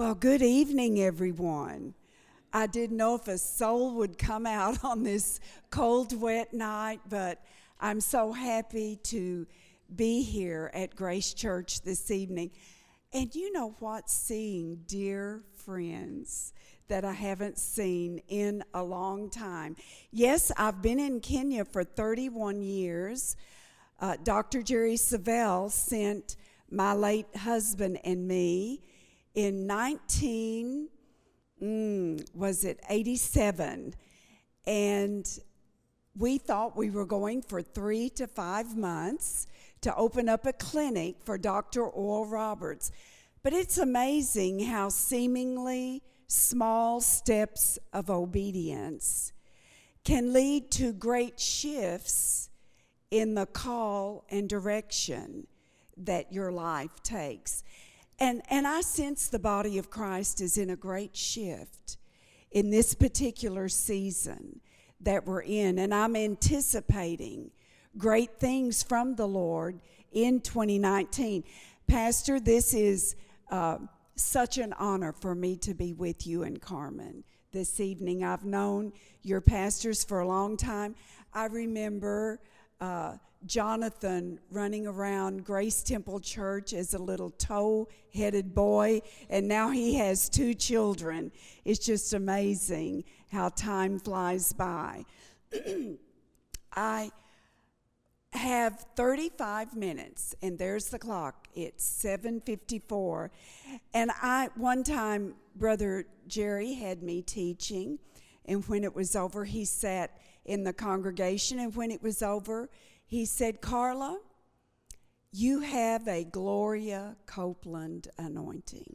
Well, good evening, everyone. I didn't know if a soul would come out on this cold, wet night, but I'm so happy to be here at Grace Church this evening. And you know what? Seeing dear friends that I haven't seen in a long time. Yes, I've been in Kenya for 31 years. Dr. Jerry Savelle sent my late husband and me in 87, and we thought we were going for 3 to 5 months to open up a clinic for Dr. Oral Roberts. But it's amazing how seemingly small steps of obedience can lead to great shifts in the call and direction that your life takes. And I sense the body of Christ is in a great shift in this particular season that we're in. And I'm anticipating great things from the Lord in 2019. Pastor, this is such an honor for me to be with you and Carmen this evening. I've known your pastors for a long time. I remember Jonathan running around Grace Temple Church as a little tow-headed boy, and now he has 2 children. It's just amazing how time flies by. I have 35 minutes, and there's the clock. It's 7:54, and one time, Brother Jerry had me teaching, and when it was over, he sat in the congregation, and when it was over, he said, "Carla, you have a Gloria Copeland anointing."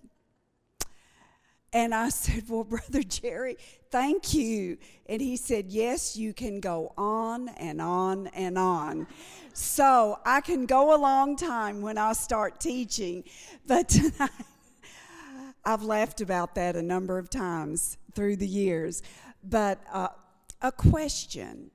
And I said, "Well, Brother Jerry, thank you." And he said, "Yes, you can go on and on and on." So I can go a long time when I start teaching. But tonight, I've laughed about that a number of times through the years. But a question.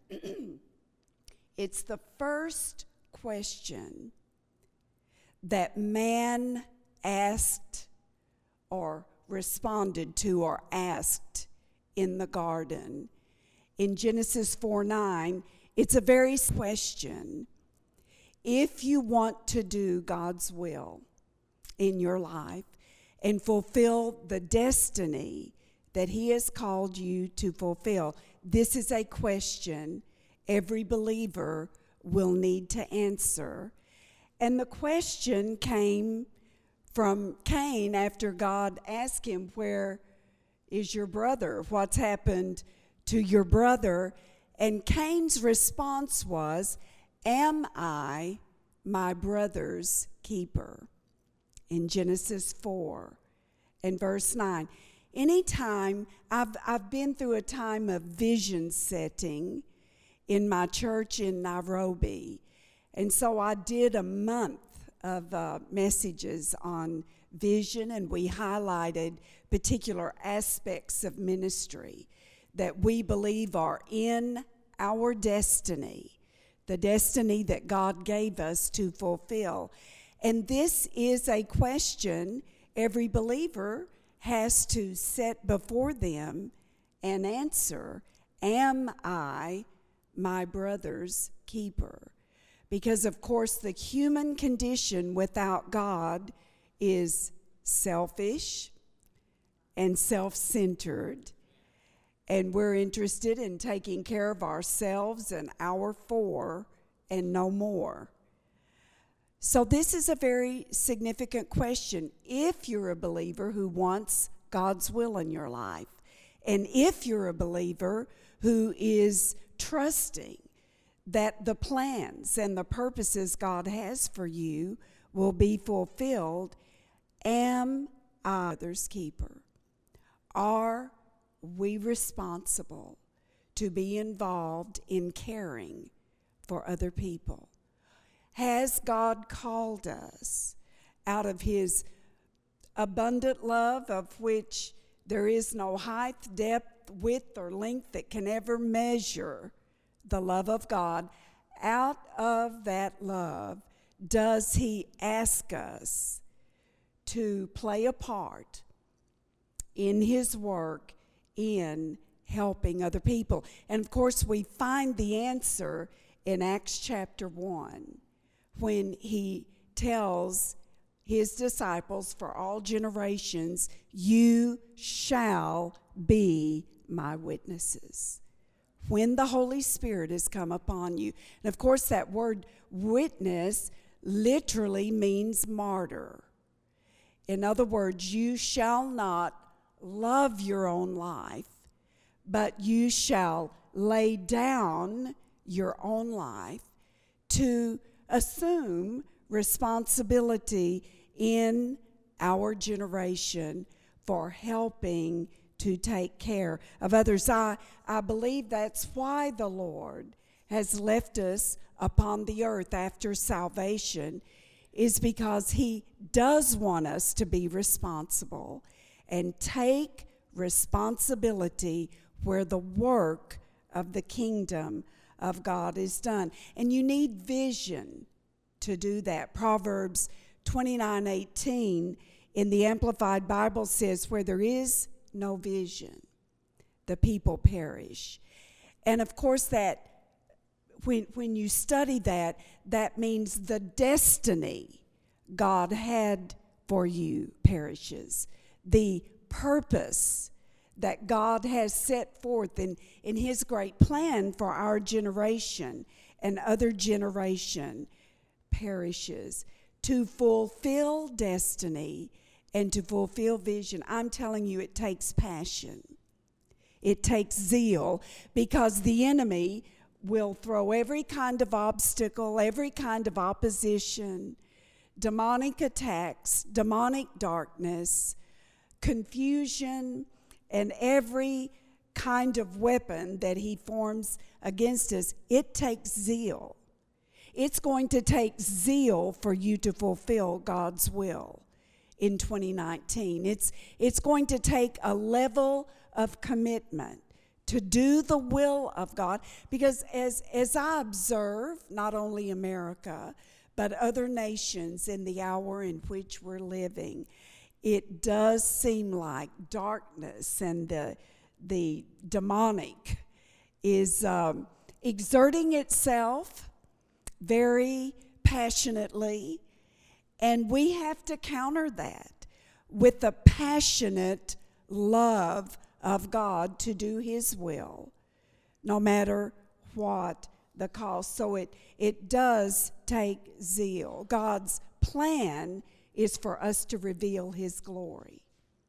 It's the first question that man asked or responded to or asked in the garden. In Genesis 4:9, it's a very question. If you want to do God's will in your life and fulfill the destiny that He has called you to fulfill, this is a question every believer will need to answer. And the question came from Cain after God asked him, "Where is your brother? What's happened to your brother?" And Cain's response was, "Am I my brother's keeper?" In Genesis 4 and verse 9. Anytime I've been through a time of vision setting in my church in Nairobi. And so I did a month of messages on vision, and we highlighted particular aspects of ministry that we believe are in our destiny, the destiny that God gave us to fulfill. And this is a question every believer has to set before them and answer. Am I my brother's keeper? Because, of course, the human condition without God is selfish and self-centered, and we're interested in taking care of ourselves and our four and no more. So this is a very significant question if you're a believer who wants God's will in your life, and if you're a believer who is trusting that the plans and the purposes God has for you will be fulfilled. Am I others' keeper? Are we responsible to be involved in caring for other people? Has God called us out of His abundant love, of which there is no height, depth, width, or length that can ever measure the love of God? Out of that love, does He ask us to play a part in his work in helping other people. And of course, we find the answer in Acts chapter 1 when he tells his disciples, for all generations, you shall be my witnesses. When the Holy Spirit has come upon you. And of course, that word witness literally means martyr. In other words, you shall not love your own life, but you shall lay down your own life to assume responsibility in our generation for helping to take care of others. I believe that's why the Lord has left us upon the earth after salvation, is because he does want us to be responsible and take responsibility where the work of the kingdom of God is done. And you need vision to do that. Proverbs 29:18 in the Amplified Bible says, where there is no vision, the people perish. And of course, that when you study that, that means the destiny God had for you perishes. The purpose that God has set forth in his great plan for our generation and other generation perishes. To fulfill destiny and to fulfill vision, I'm telling you, it takes passion. It takes zeal, because the enemy will throw every kind of obstacle, every kind of opposition, demonic attacks, demonic darkness, confusion, and every kind of weapon that he forms against us. It takes zeal. It's going to take zeal for you to fulfill God's will in 2019. It's going to take a level of commitment to do the will of God, because as I observe not only America, but other nations in the hour in which we're living, it does seem like darkness and the demonic is exerting itself very passionately, and we have to counter that with the passionate love of God to do his will, no matter what the cost. So it does take zeal. God's plan is for us to reveal his glory.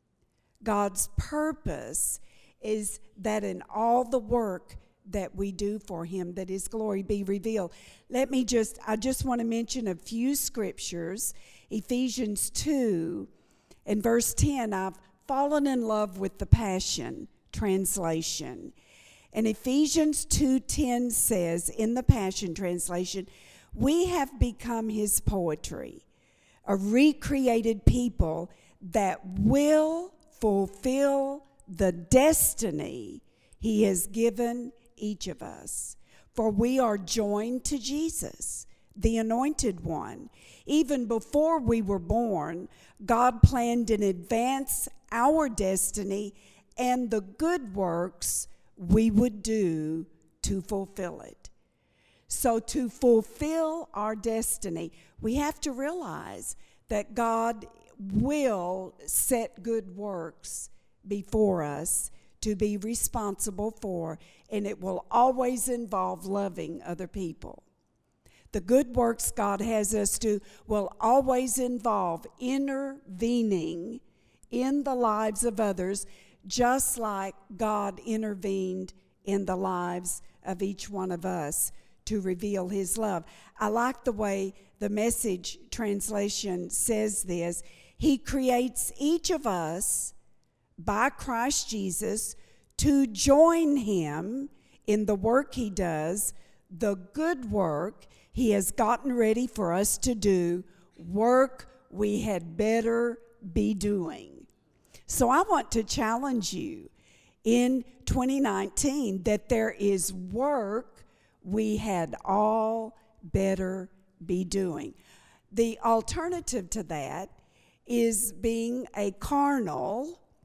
God's purpose is that in all the work that we do for him, that his glory be revealed. I just want to mention a few scriptures. Ephesians 2 and verse 10, I've fallen in love with the Passion translation. And Ephesians 2:10 says in the Passion translation, we have become his poetry, a recreated people that will fulfill the destiny he has given each of us. For we are joined to Jesus, the Anointed One. Even before we were born, God planned in advance our destiny and the good works we would do to fulfill it. So to fulfill our destiny, we have to realize that God will set good works before us to be responsible for, and it will always involve loving other people. The good works God has us do will always involve intervening in the lives of others, just like God intervened in the lives of each one of us to reveal his love. I like the way the Message translation says this. He creates each of us by Christ Jesus to join him in the work he does, the good work he has gotten ready for us to do, work we had better be doing. So I want to challenge you in 2019 that there is work we had all better be doing. The alternative to that is being a carnal,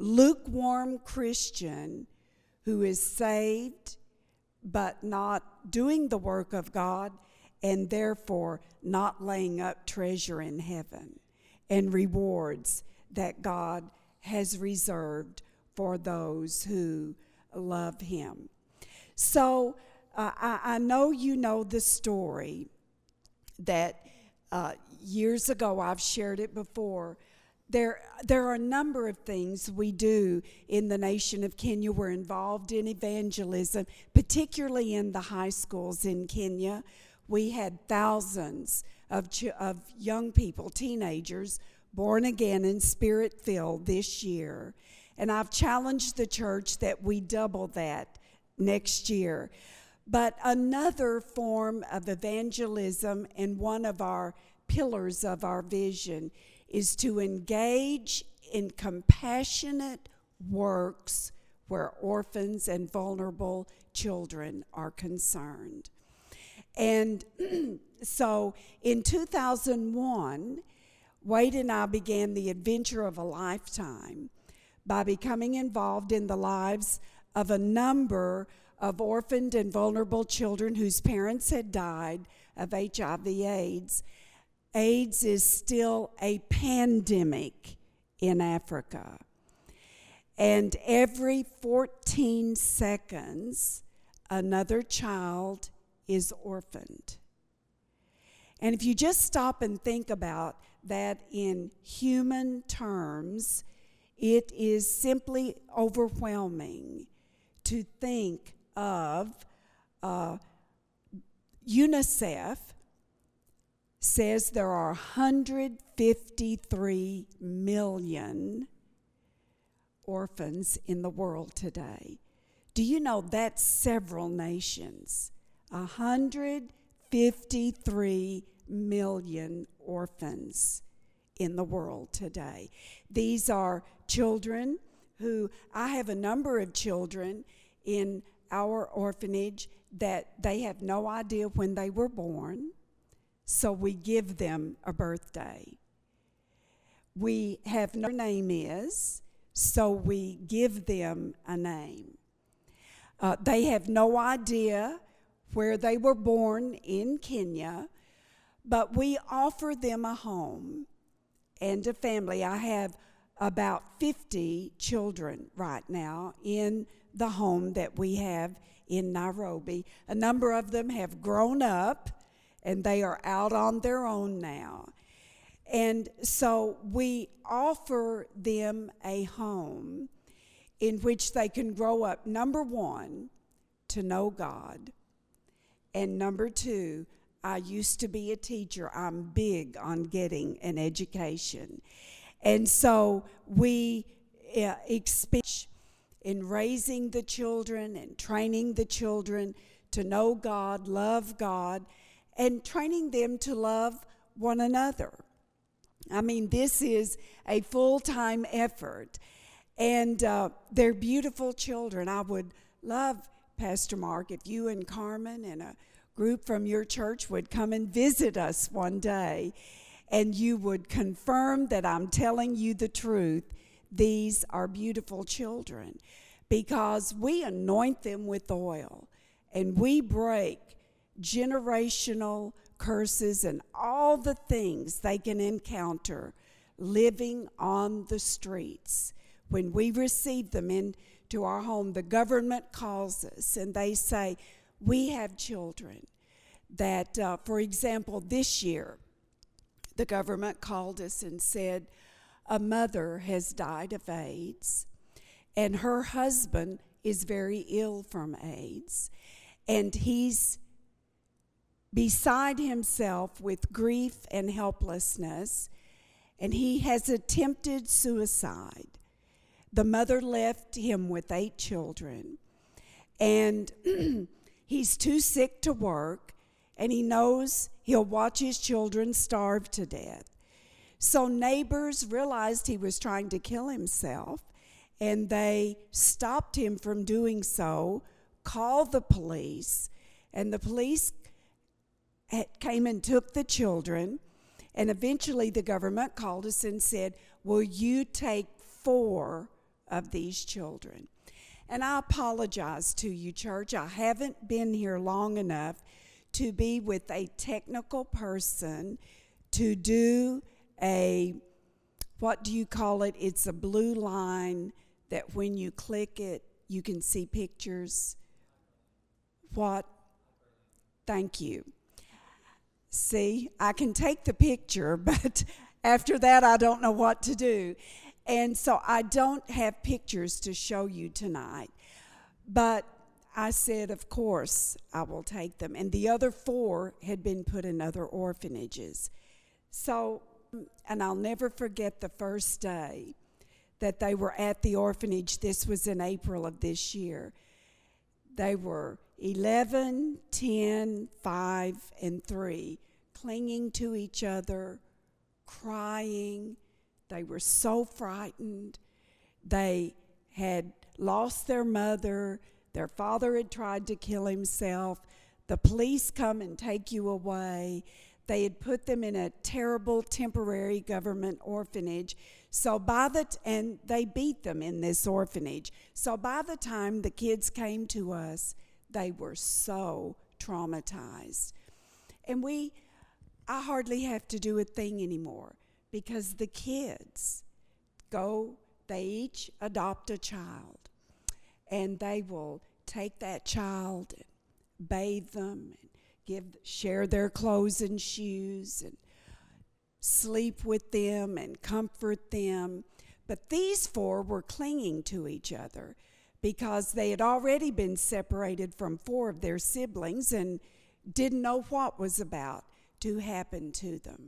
lukewarm Christian who is saved but not doing the work of God, and therefore not laying up treasure in heaven and rewards that God has reserved for those who love him. So I know you know the story that years ago, I've shared it before. There are a number of things we do in the nation of Kenya. We're involved in evangelism, particularly in the high schools in Kenya. We had thousands of young people, teenagers, born again and spirit-filled this year. And I've challenged the church that we double that next year. But another form of evangelism, and one of our pillars of our vision, is to engage in compassionate works where orphans and vulnerable children are concerned. And so in 2001, Wade and I began the adventure of a lifetime by becoming involved in the lives of a number of orphaned and vulnerable children whose parents had died of HIV/AIDS. AIDS is still a pandemic in Africa. And every 14 seconds, another child is orphaned. And if you just stop and think about that in human terms, it is simply overwhelming to think of UNICEF says there are 153 million orphans in the world today. Do you know that's several nations? 153 million orphans in the world today. These are children who, I have a number of children in our orphanage that they have no idea when they were born, so we give them a birthday. We have no name is, so we give them a name. They have no idea where they were born in Kenya, but we offer them a home and a family. I have about 50 children right now in the home that we have in Nairobi. A number of them have grown up and they are out on their own now. And so we offer them a home in which they can grow up, number one, to know God, and number two, I used to be a teacher. I'm big on getting an education. And so we expect in raising the children and training the children to know God, love God, and training them to love one another. I mean, this is a full-time effort, and they're beautiful children. I would love, Pastor Mark, if you and Carmen and a group from your church would come and visit us one day, and you would confirm that I'm telling you the truth. These are beautiful children, because we anoint them with oil, and we break generational curses and all the things they can encounter living on the streets. When we receive them into our home, the government calls us and they say, we have children that, for example, this year, the government called us and said, a mother has died of AIDS, and her husband is very ill from AIDS, and he's beside himself with grief and helplessness, and he has attempted suicide. The mother left him with 8 children, and he's too sick to work, and he knows he'll watch his children starve to death. So neighbors realized he was trying to kill himself, and they stopped him from doing so, called the police, and the police came and took the children, and eventually the government called us and said, will you take 4 of these children. And I apologize to you, church. I haven't been here long enough to be with a technical person to do what do you call it? It's a blue line that when you click it, you can see pictures. What? Thank you. See, I can take the picture, but after that, I don't know what to do. And so I don't have pictures to show you tonight. But I said, of course, I will take them. And the other 4 had been put in other orphanages. So, and I'll never forget the first day that they were at the orphanage. This was in April of this year. They were 11, 10, 5, and 3, clinging to each other, crying. They were so frightened. They had lost their mother. Their father had tried to kill himself. The police come and take you away. They had put them in a terrible temporary government orphanage. And they beat them in this orphanage. So by the time the kids came to us, they were so traumatized. And I hardly have to do a thing anymore because the kids they each adopt a child. And they will take that child and bathe them and share their clothes and shoes and sleep with them and comfort them. But these 4 were clinging to each other because they had already been separated from 4 of their siblings and didn't know what was about to happen to them.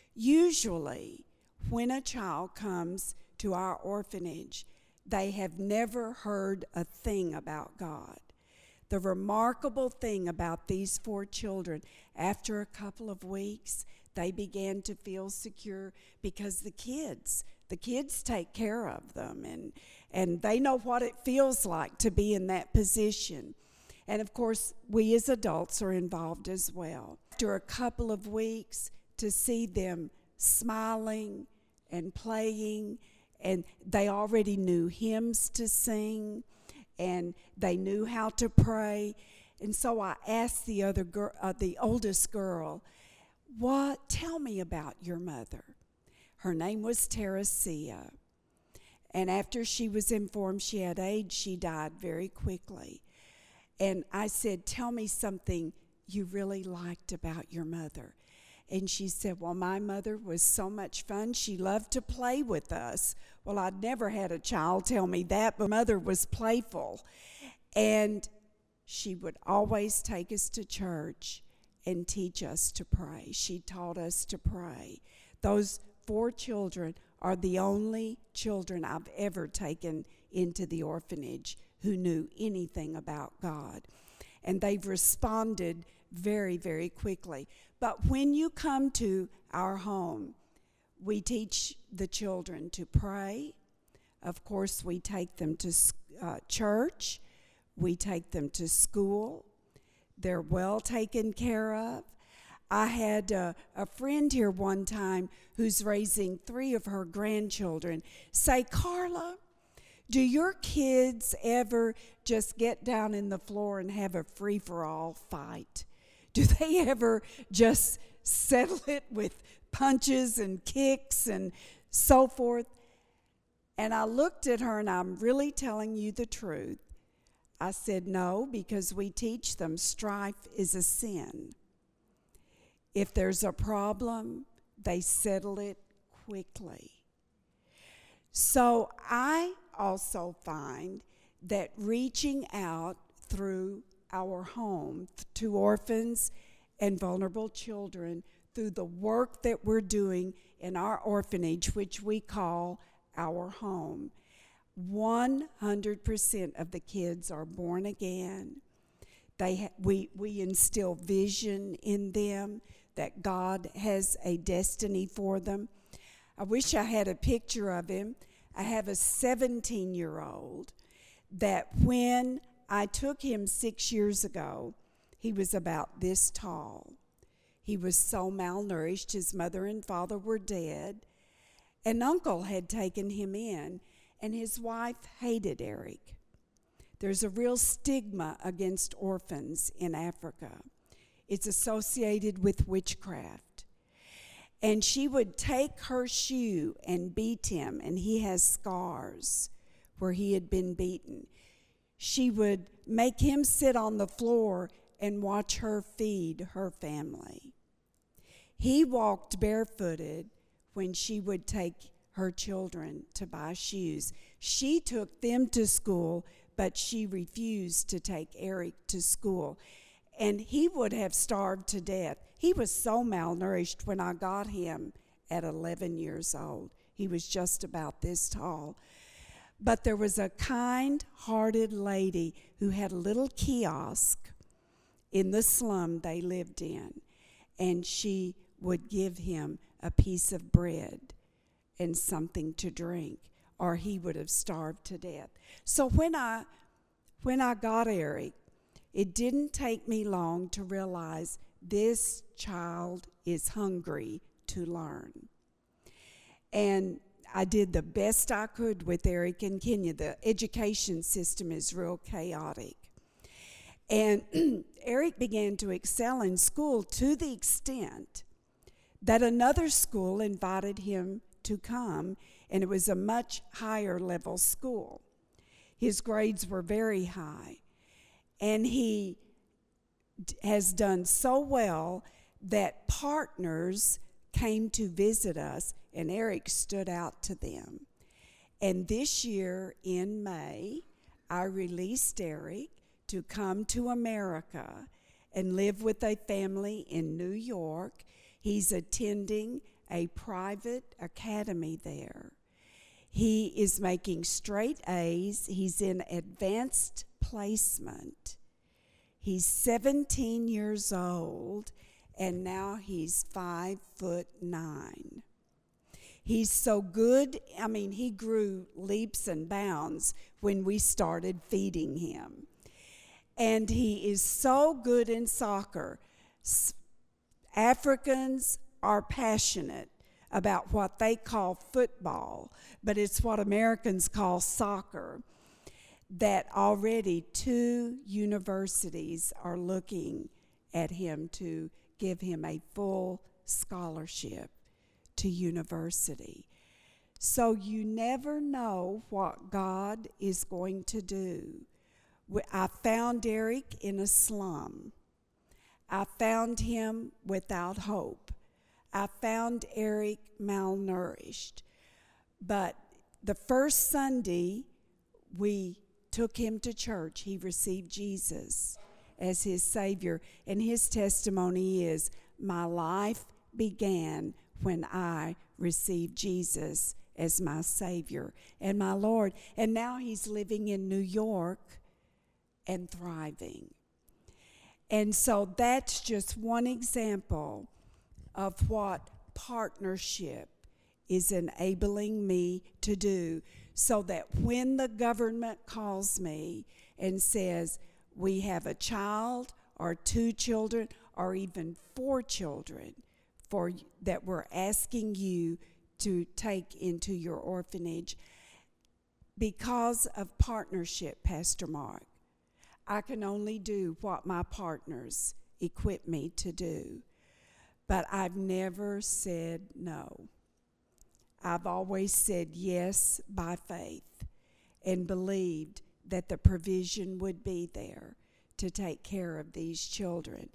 Usually, when a child comes to our orphanage, they have never heard a thing about God. The remarkable thing about these 4 children, after a couple of weeks, they began to feel secure because the kids take care of them and they know what it feels like to be in that position. And of course, we as adults are involved as well. After a couple of weeks, to see them smiling and playing, and they already knew hymns to sing, and they knew how to pray. And so I asked the oldest girl, tell me about your mother. Her name was Teresia. And after she was informed she had AIDS, she died very quickly. And I said, tell me something you really liked about your mother. And she said, well, my mother was so much fun. She loved to play with us. Well, I'd never had a child tell me that, but mother was playful. And she would always take us to church and teach us to pray. She taught us to pray. Those 4 children are the only children I've ever taken into the orphanage who knew anything about God. And they've responded very, very quickly. But when you come to our home, we teach the children to pray. Of course, we take them to church. We take them to school. They're well taken care of. I had a friend here one time who's raising 3 of her grandchildren say, Carla, do your kids ever just get down in the floor and have a free-for-all fight? Do they ever just settle it with punches and kicks and so forth? And I looked at her, and I'm really telling you the truth. I said, no, because we teach them strife is a sin. If there's a problem, they settle it quickly. So I also find that reaching out through our home to orphans and vulnerable children through the work that we're doing in our orphanage, which we call our home, 100% of the kids are born again. We instill vision in them that God has a destiny for them. I wish I had a picture of him. I have a 17-year-old that when I took him 6 years ago, he was about this tall. He was so malnourished. His mother and father were dead. An uncle had taken him in, and his wife hated Eric. There's a real stigma against orphans in Africa. It's associated with witchcraft. And she would take her shoe and beat him, and he has scars where he had been beaten. She would make him sit on the floor and watch her feed her family. He walked barefooted when she would take her children to buy shoes. She took them to school, but she refused to take Eric to school. And he would have starved to death. He was so malnourished when I got him at 11 years old. He was just about this tall. But there was a kind-hearted lady who had a little kiosk in the slum they lived in, and she would give him a piece of bread and something to drink, or he would have starved to death. So when I got Eric, it didn't take me long to realize this child is hungry to learn. And I did the best I could with Eric in Kenya. The education system is real chaotic. And Eric began to excel in school to the extent that another school invited him to come, and it was a much higher level school. His grades were very high. And he has done so well that partners came to visit us, and Eric stood out to them. And this year in May, I released Eric to come to America and live with a family in New York. He's attending a private academy there. He is making straight A's. He's in advanced placement. He's 17 years old, and now he's 5'9". He's so good. I mean, he grew leaps and bounds when we started feeding him. And he is so good in soccer. Africans are passionate about what they call football, but it's what Americans call soccer. That already 2 universities are looking at him to give him a full scholarship to university. So you never know what God is going to do. I found Eric in a slum. I found him without hope. I found Eric malnourished. But the first Sunday we took him to church, he received Jesus as his Savior. And his testimony is, my life began when I received Jesus as my Savior and my Lord. And now he's living in New York and thriving. And so that's just one example of what partnership is enabling me to do, so that when the government calls me and says, we have a child or 2 children or even 4 children that we're asking you to take into your orphanage, because of partnership, Pastor Mark, I can only do what my partners equip me to do. But I've never said no. I've always said yes by faith and believed that the provision would be there to take care of these children.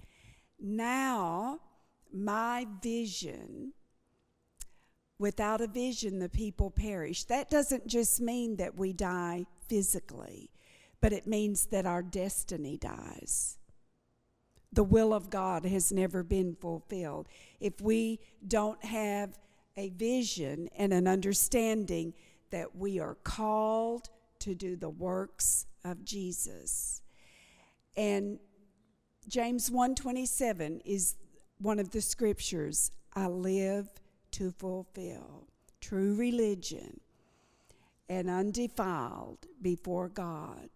Now, my vision, without a vision, the people perish. That doesn't just mean that we die physically, but it means that our destiny dies. The will of God has never been fulfilled. If we don't have a vision and an understanding that we are called to do the works of Jesus. And James 1:27 is one of the scriptures I live to fulfill. True religion and undefiled before God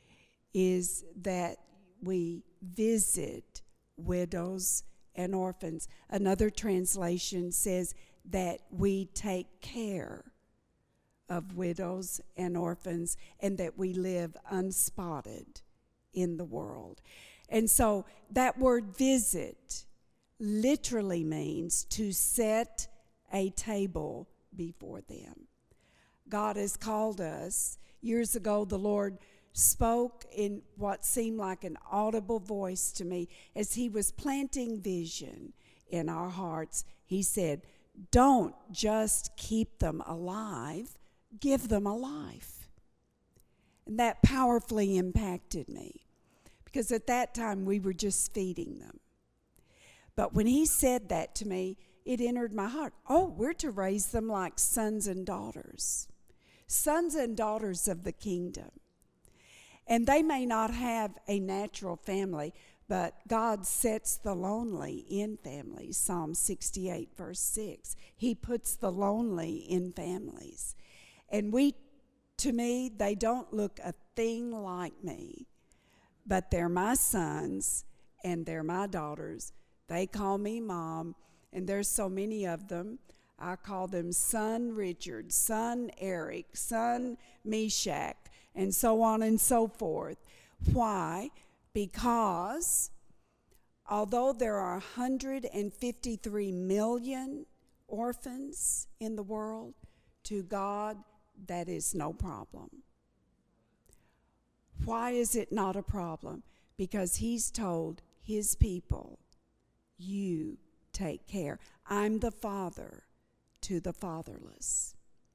is that we visit widows and orphans. Another translation says that we take care of widows and orphans, and that we live unspotted in the world. And so that word visit literally means to set a table before them. God has called us. Years ago, the Lord spoke in what seemed like an audible voice to me as he was planting vision in our hearts. He said, don't just keep them alive, give them a life. And that powerfully impacted me, because at that time we were just feeding them. But when he said that to me, it entered my heart. Oh, we're to raise them like sons and daughters of the kingdom. And they may not have a natural family, but God sets the lonely in families. Psalm 68, verse 6. He puts the lonely in families. And to me, they don't look a thing like me, but they're my sons and they're my daughters. They call me Mom, and there's so many of them. I call them Son Richard, Son Eric, Son Meshach, and so on and so forth. Why? Because although there are 153 million orphans in the world, to God, that is no problem. Why is it not a problem? Because he's told his people, you take care. I'm the father to the fatherless.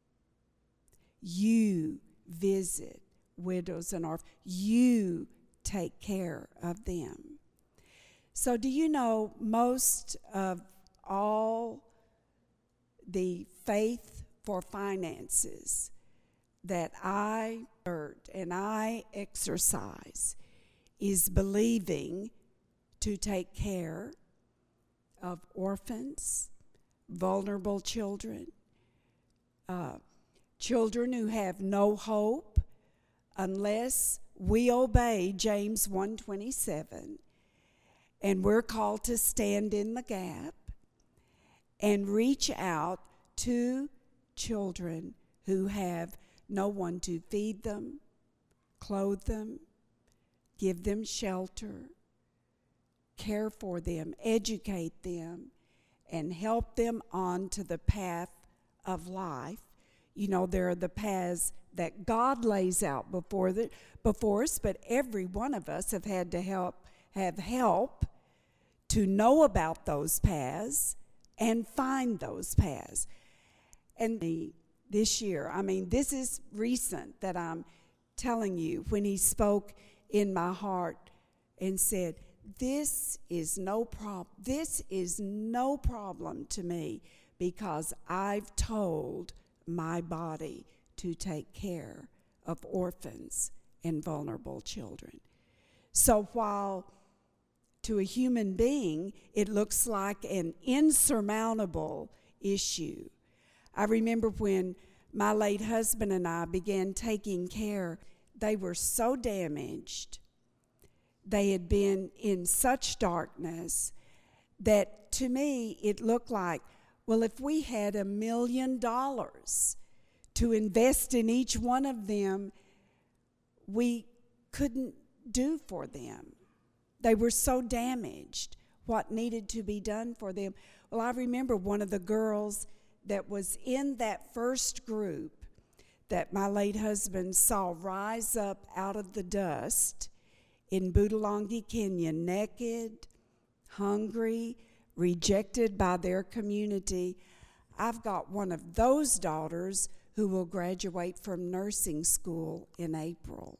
You visit widows and orphans. You take care of them. So do you know most of all the faith for finances that I heard and I exercise is believing to take care of orphans, vulnerable children, children who have no hope unless we obey James 1:27, and we're called to stand in the gap and reach out to children who have no one to feed them, clothe them, give them shelter, care for them, educate them, and help them on to the path of life. You know, there are the paths that God lays out before us, but every one of us have had to have help to know about those paths and find those paths. And this year, this is recent that I'm telling you, when he spoke in my heart and said, this is no problem to me, because I've told my body to take care of orphans and vulnerable children. So while to a human being it looks like an insurmountable issue, I remember when my late husband and I began taking care, they were so damaged, they had been in such darkness, that to me it looked like, well, if we had $1 million to invest in each one of them, we couldn't do for them. They were so damaged. What needed to be done for them? Well, I remember one of the girls that was in that first group that my late husband saw rise up out of the dust in Budalangi, Kenya, naked, hungry, rejected by their community. I've got one of those daughters who will graduate from nursing school in April.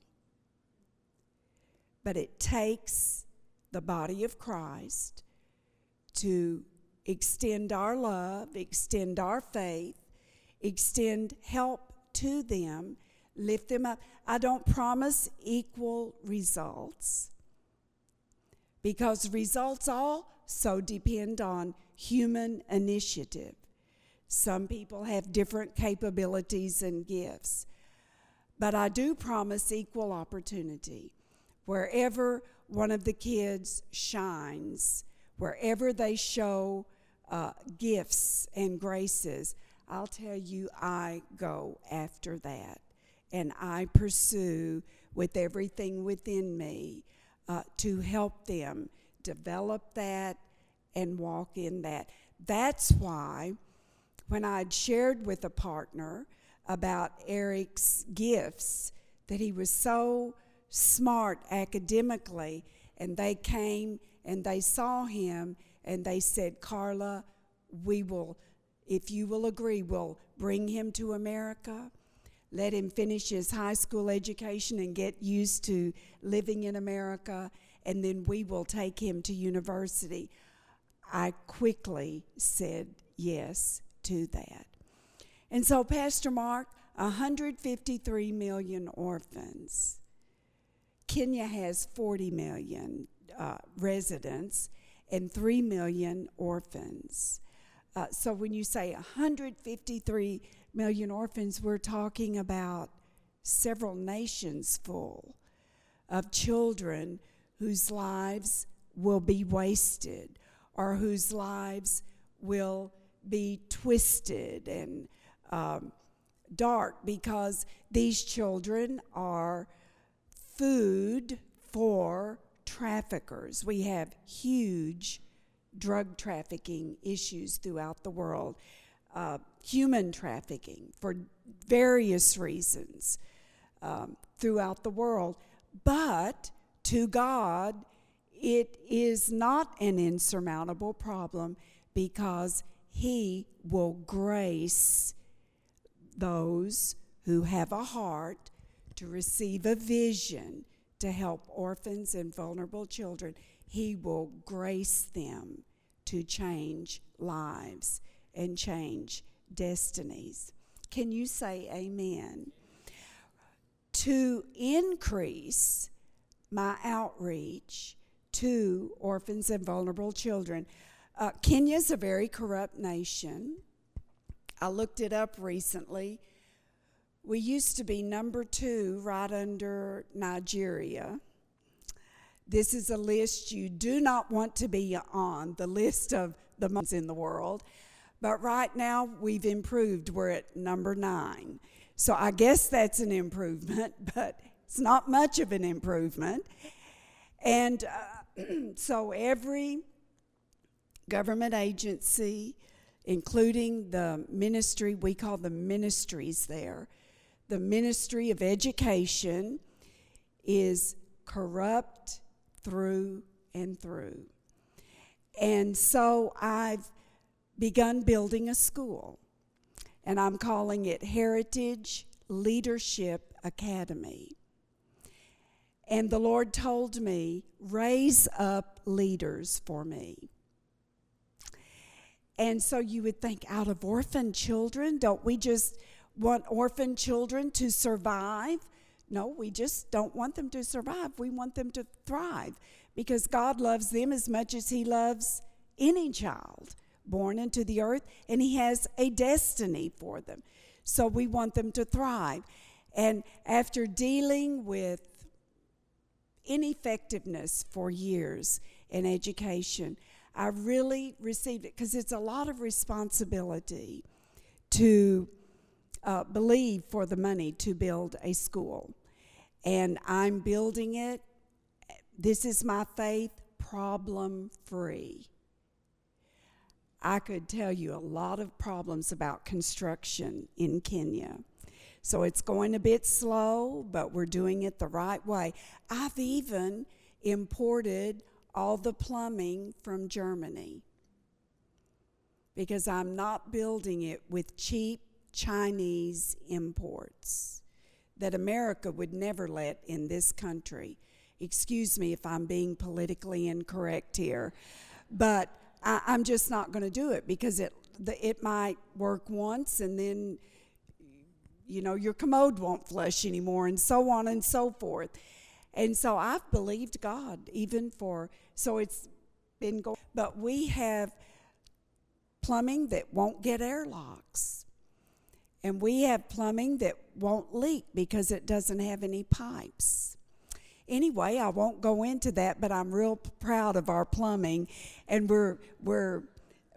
But it takes the body of Christ to extend our love, extend our faith, extend help to them, lift them up. I don't promise equal results, because results also depend on human initiative. Some people have different capabilities and gifts, but I do promise equal opportunity. Wherever one of the kids shines, wherever they show gifts and graces, I'll tell you, I go after that. And I pursue with everything within me to help them develop that and walk in that. That's why when I'd shared with a partner about Eric's gifts, that he was so smart academically, and they came and they saw him and they said, Carla, we will, if you will agree, we'll bring him to America, let him finish his high school education and get used to living in America, and then we will take him to university. I quickly said yes to that. And so, Pastor Mark, 153 million orphans. Kenya has 40 million residents and 3 million orphans. So when you say 153 million orphans, we're talking about several nations full of children whose lives will be wasted or whose lives will be twisted and dark, because these children are food for traffickers. We have huge drug trafficking issues throughout the world, human trafficking for various reasons throughout the world. But to God, it is not an insurmountable problem, because He will grace those who have a heart to receive a vision to help orphans and vulnerable children. He will grace them to change lives and change destinies. Can you say amen? To increase my outreach to orphans and vulnerable children, Kenya's a very corrupt nation. I looked it up recently. We used to be number 2 right under Nigeria. This is a list you do not want to be on, the list of the most in the world. But right now we've improved. We're at number 9. So I guess that's an improvement, but it's not much of an improvement. And so every government agency, including the ministry, we call them ministries there, the Ministry of Education, is corrupt through and through. And so I've begun building a school, and I'm calling it Heritage Leadership Academy. And the Lord told me, raise up leaders for me. And so you would think, out of orphan children, don't we just want orphan children to survive? No, we just don't want them to survive. We want them to thrive, because God loves them as much as He loves any child born into the earth, and He has a destiny for them. So we want them to thrive. And after dealing with ineffectiveness for years in education, I really received it, because it's a lot of responsibility to believe for the money to build a school. And I'm building it. This is my faith, problem-free. I could tell you a lot of problems about construction in Kenya. So it's going a bit slow, but we're doing it the right way. I've even imported all the plumbing from Germany, because I'm not building it with cheap Chinese imports that America would never let in this country. Excuse me if I'm being politically incorrect here, but I'm just not going to do it, because it might work once and then, your commode won't flush anymore, and so on and so forth. And so I've believed God so it's been going. But we have plumbing that won't get airlocks. And we have plumbing that won't leak because it doesn't have any pipes. Anyway, I won't go into that, but I'm real proud of our plumbing. And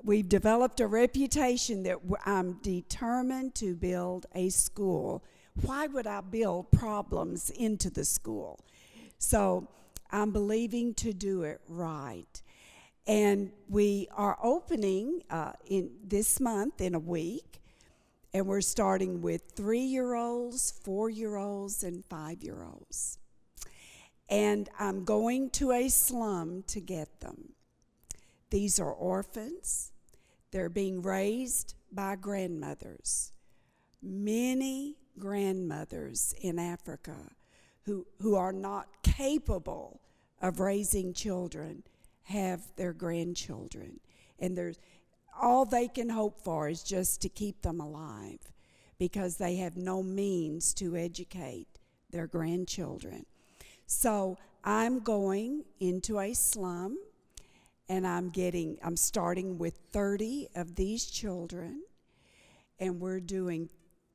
we've developed a reputation that I'm determined to build a school. Why would I build problems into the school? So I'm believing to do it right. And we are opening in this month in a week, and we're starting with 3-year-olds, 4-year-olds, and 5-year-olds. And I'm going to a slum to get them. These are orphans. They're being raised by grandmothers. Many grandmothers in Africa who are not capable of raising children have their grandchildren. And there's all they can hope for is just to keep them alive because they have no means to educate their grandchildren. So I'm going into a slum, and I'm starting with 30 of these children, and we're doing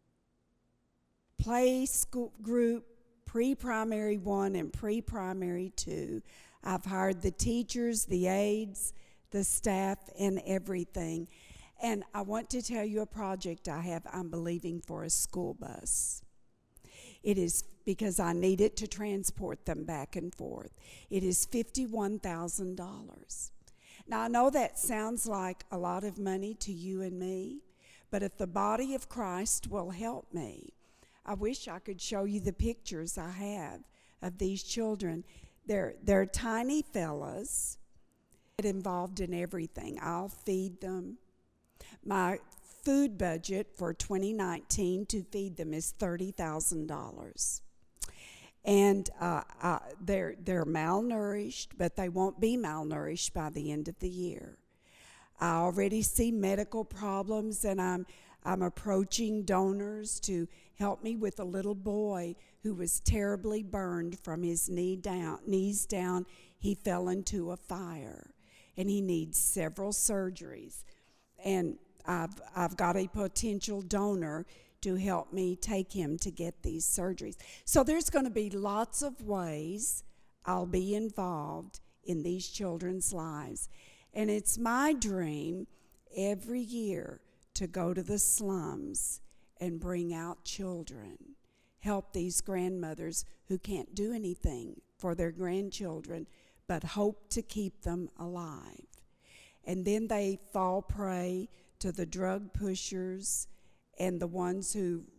play school group, pre-primary 1 and pre-primary 2. I've hired the teachers, the aides, the staff, and everything. And I want to tell you a project I have. I'm believing for a school bus. It is because I need it to transport them back and forth. It is $51,000. Now, I know that sounds like a lot of money to you and me, but if the body of Christ will help me, I wish I could show you the pictures I have of these children. They're tiny fellas, get involved in everything. I'll feed them. My food budget for 2019 to feed them is $30,000. And they're malnourished, but they won't be malnourished by the end of the year. I already see medical problems, and I'm approaching donors to help me with a little boy who was terribly burned from his knees down. He fell into a fire, and he needs several surgeries. And I've got a potential donor to help me take him to get these surgeries. So there's going to be lots of ways I'll be involved in these children's lives. And it's my dream every year to go to the slums and bring out children, help these grandmothers who can't do anything for their grandchildren but hope to keep them alive. And then they fall prey to the drug pushers and the ones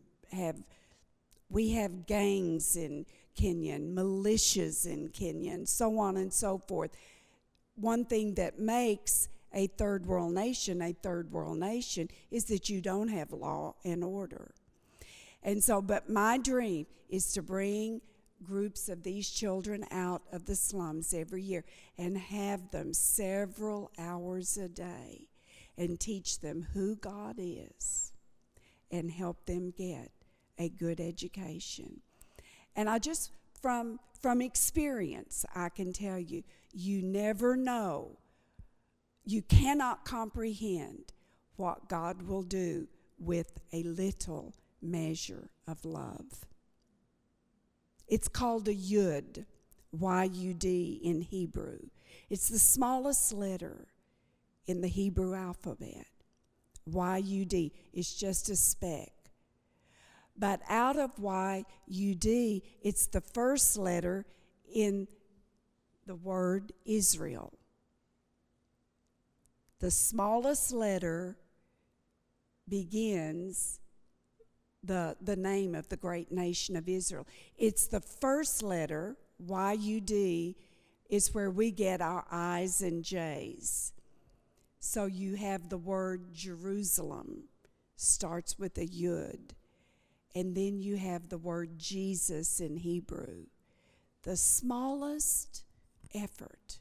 we have gangs in Kenya, and militias in Kenya, and so on and so forth. One thing that makes a third world nation is that you don't have law and order. And so, but my dream is to bring groups of these children out of the slums every year and have them several hours a day and teach them who God is and help them get a good education. And I just, from experience, I can tell you, you never know, you cannot comprehend what God will do with a little measure of love. It's called a yud, Y-U-D in Hebrew. It's the smallest letter in the Hebrew alphabet. Y-U-D is just a speck. But out of Y-U-D, it's the first letter in the word Israel. The smallest letter begins the name of the great nation of Israel. It's the first letter, Y-U-D, is where we get our I's and J's. So you have the word Jerusalem, starts with a yud. And then you have the word Jesus in Hebrew. The smallest effort.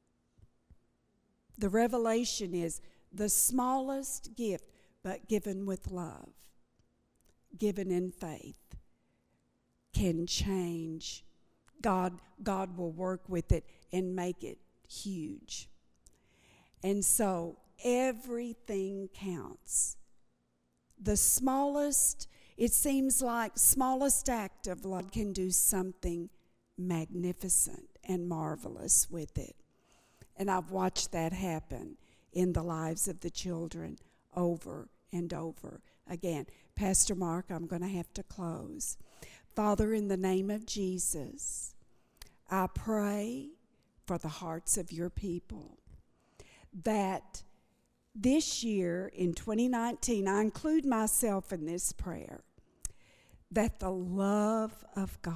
The revelation is the smallest gift, but given with love, given in faith, can change. God will work with it and make it huge. And so everything counts. The smallest, it seems like smallest act of love can do something magnificent and marvelous with it. And I've watched that happen in the lives of the children over and over again. Pastor Mark, I'm going to have to close. Father, in the name of Jesus, I pray for the hearts of your people that this year in 2019, I include myself in this prayer, that the love of God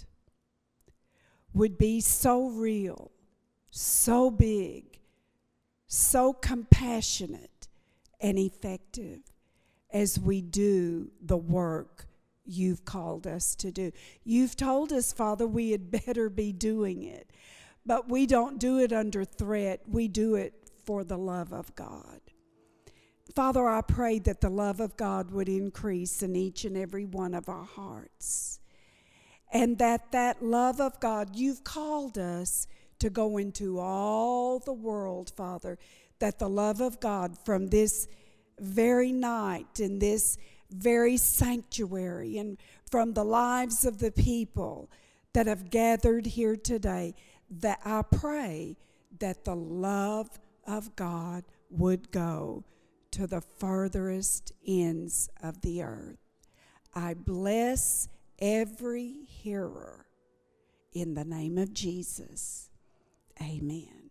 would be so real, so big, so compassionate and effective as we do the work you've called us to do. You've told us, Father, we had better be doing it, but we don't do it under threat. We do it for the love of God. Father, I pray that the love of God would increase in each and every one of our hearts, and that love of God, you've called us to go into all the world, Father, that the love of God from this very night in this very sanctuary and from the lives of the people that have gathered here today, that I pray that the love of God would go to the furthest ends of the earth. I bless every hearer in the name of Jesus. Amen.